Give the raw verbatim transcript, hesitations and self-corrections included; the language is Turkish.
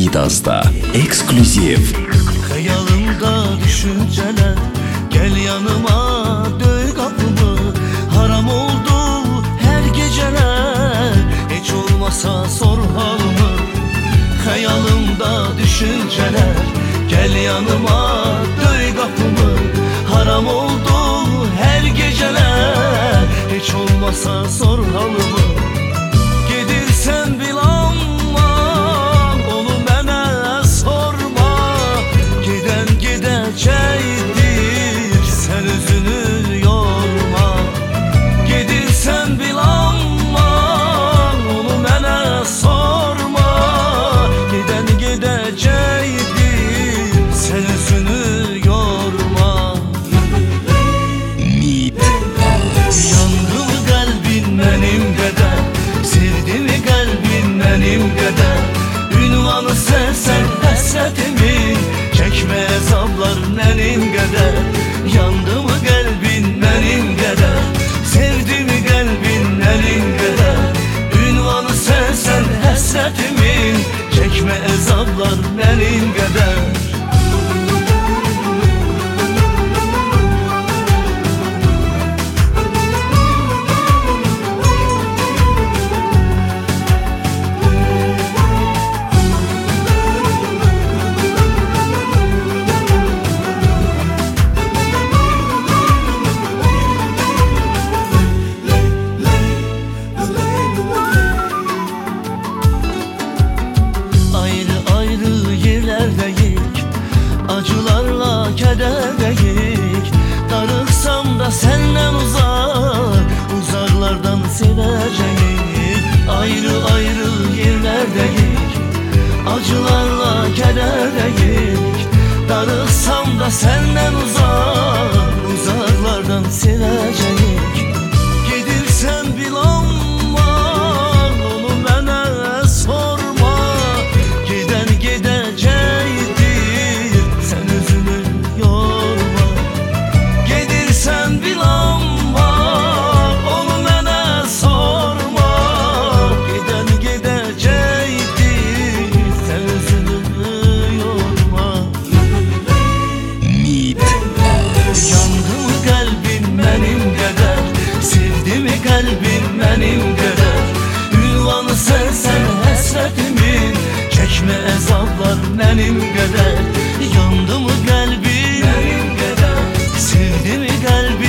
Midas'da ekskluziv. Hayalımda düşünceler, gel yanıma, döy kapımı. Haram oldu her geceler, hiç olmasa sor halımı. Hayalımda düşünceler, gel yanıma, döy kapımı. Haram oldu her geceler, hiç olmasa sor halımı. Gedirsen bil aman, onu bana sorma. Giden gidecektir, sen özünü yorma. Gedirsen bil aman, onu bana sorma. Giden gidecektir, sen özünü yorma. Midas. Yandı mı kalbin benim kadar, sevdi mi kalbin benim kadar? Ünvanı sensen hasretimi, çekme azaplar benim kadar. Yandı mı kalbin benim kadar, sevdi mi kalbin benim kadar? Ünvanı sensen hasretimi, çekme azaplar benim kadar. Acılarla kederdeyik, darıksam da senden uzak, uzaklardan seveceğik. Ayrı ayrı yerlerdeyik, acılarla kederdeyik, darıksam da senden uzak, uzaklardan seveceğik. Gedirsen bil aman, onu bana sorma. Giden gidecek, kalbin benim kadar. Ünvanı sensen hasretimin, çekme azaplar benim kadar. Yandı mı kalbin benim kadar, sevdi mi kalbin